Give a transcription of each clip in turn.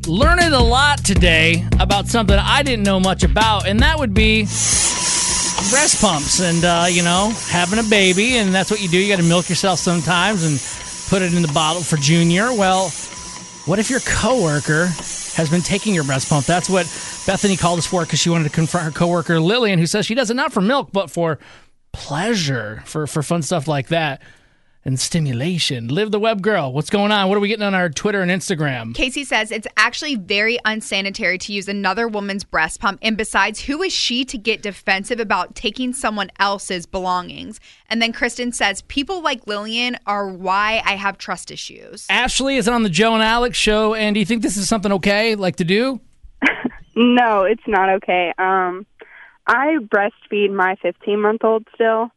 learning a lot today about something I didn't know much about, and that would be breast pumps and, having a baby, and that's what you do. You got to milk yourself sometimes and put it in the bottle for Junior. Well, what if your coworker has been taking your breast pump? That's what Bethany called us for because she wanted to confront her coworker Lillian, who says she does it not for milk, but for pleasure, for fun stuff like that. And stimulation. Live the web girl. What's going on? What are we getting on our Twitter and Instagram? Casey says it's actually very unsanitary to use another woman's breast pump. And besides, who is she to get defensive about taking someone else's belongings? And then Kristen says, people like Lillian are why I have trust issues. Ashley is on the Joe and Alex show. And do you think this is something okay, like to do? No, it's not okay. I breastfeed my 15-month-old still.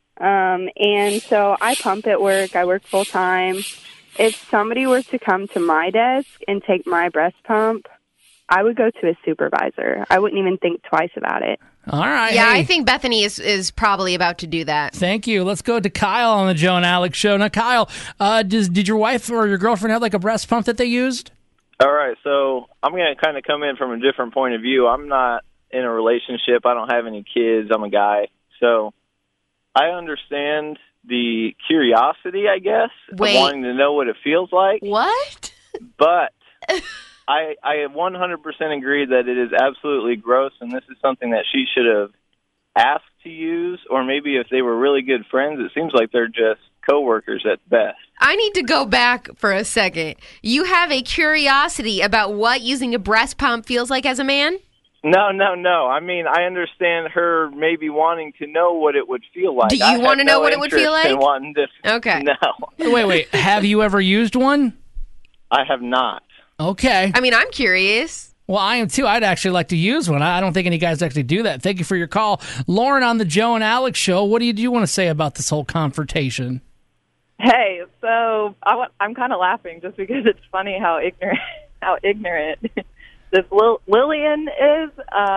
And so I pump at work. I work full time. If somebody were to come to my desk and take my breast pump, I would go to a supervisor. I wouldn't even think twice about it. All right. Yeah, hey. I think Bethany is probably about to do that. Thank you. Let's go to Kyle on the Joe and Alex show. Now, Kyle, did your wife or your girlfriend have like a breast pump that they used? All right, so I'm going to kind of come in from a different point of view. I'm not in a relationship. I don't have any kids. I'm a guy. So I understand the curiosity, I guess, of wanting to know what it feels like. What? But I 100% agree that it is absolutely gross, and this is something that she should have asked to use, or maybe if they were really good friends, it seems like they're just coworkers at best. I need to go back for a second. You have a curiosity about what using a breast pump feels like as a man? No. I mean, I understand her maybe wanting to know what it would feel like. Do you want to know what it would feel like? Okay. No. Wait. Have you ever used one? I have not. Okay. I mean, I'm curious. Well, I am too. I'd actually like to use one. I don't think any guys actually do that. Thank you for your call. Lauren on the Joe and Alex show. What do you want to say about this whole confrontation? Hey, so I'm kind of laughing just because it's funny how ignorant this Lillian is.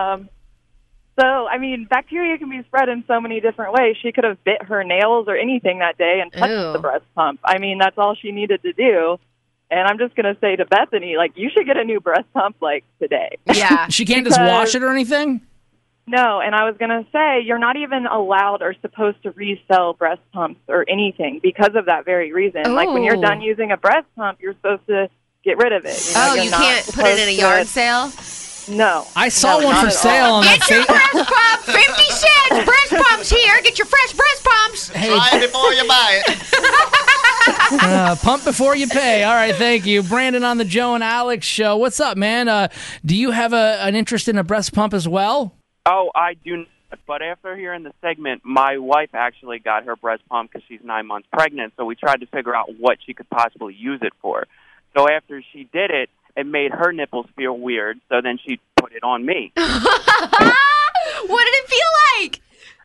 So, I mean, bacteria can be spread in so many different ways. She could have bit her nails or anything that day and touched the breast pump. I mean, that's all she needed to do. And I'm just going to say to Bethany, you should get a new breast pump, today. Yeah. She can't just wash it or anything? No, and I was going to say, you're not even allowed or supposed to resell breast pumps or anything because of that very reason. Oh. Like, when you're done using a breast pump, you're supposed to get rid of it. You can't put it in a yard sale? No. I saw one for sale on that. Get your breast pump! 50 cents! Breast pumps here! Get your fresh breast pumps! Hey. Try it before you buy it. Pump before you pay. All right, thank you. Brandon on the Joe and Alex show. What's up, man? Do you have an interest in a breast pump as well? Oh, I do not. But after hearing the segment, my wife actually got her breast pump because she's 9 months pregnant, so we tried to figure out what she could possibly use it for. So after she did it, it made her nipples feel weird, so then she put it on me. What did it feel like?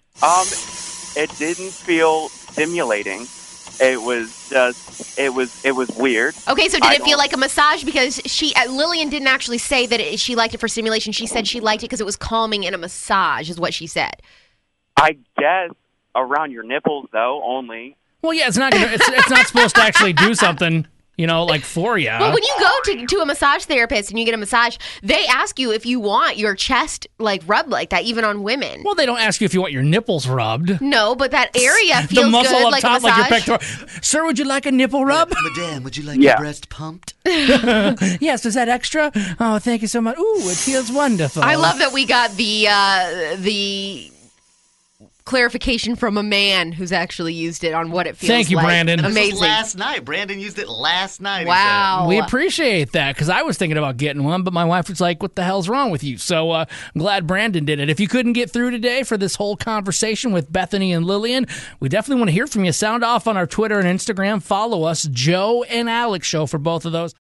It didn't feel stimulating. It was just, it was weird. Okay, so did it feel like a massage? Because Lillian didn't actually say that she liked it for stimulation. She said she liked it because it was calming and a massage is what she said. I guess around your nipples, though, only. Well, yeah, it's not supposed to actually do something, for you. Well, when you go to a massage therapist and you get a massage, they ask you if you want your chest rubbed like that, even on women. Well, they don't ask you if you want your nipples rubbed. No, but that area feels the muscle good, up like top, a massage. like your pectoral. Sir, would you like a nipple rub? Madame, would you like your breast pumped? Yes, is that extra? Oh, thank you so much. Ooh, it feels wonderful. I love that we got the clarification from a man who's actually used it on what it feels like. Thank you, Brandon. Amazing. This was last night. Brandon used it last night. Wow. We appreciate that because I was thinking about getting one, but my wife was like, what the hell's wrong with you? So I'm glad Brandon did it. If you couldn't get through today for this whole conversation with Bethany and Lillian, we definitely want to hear from you. Sound off on our Twitter and Instagram. Follow us, Joe and Alex Show, for both of those.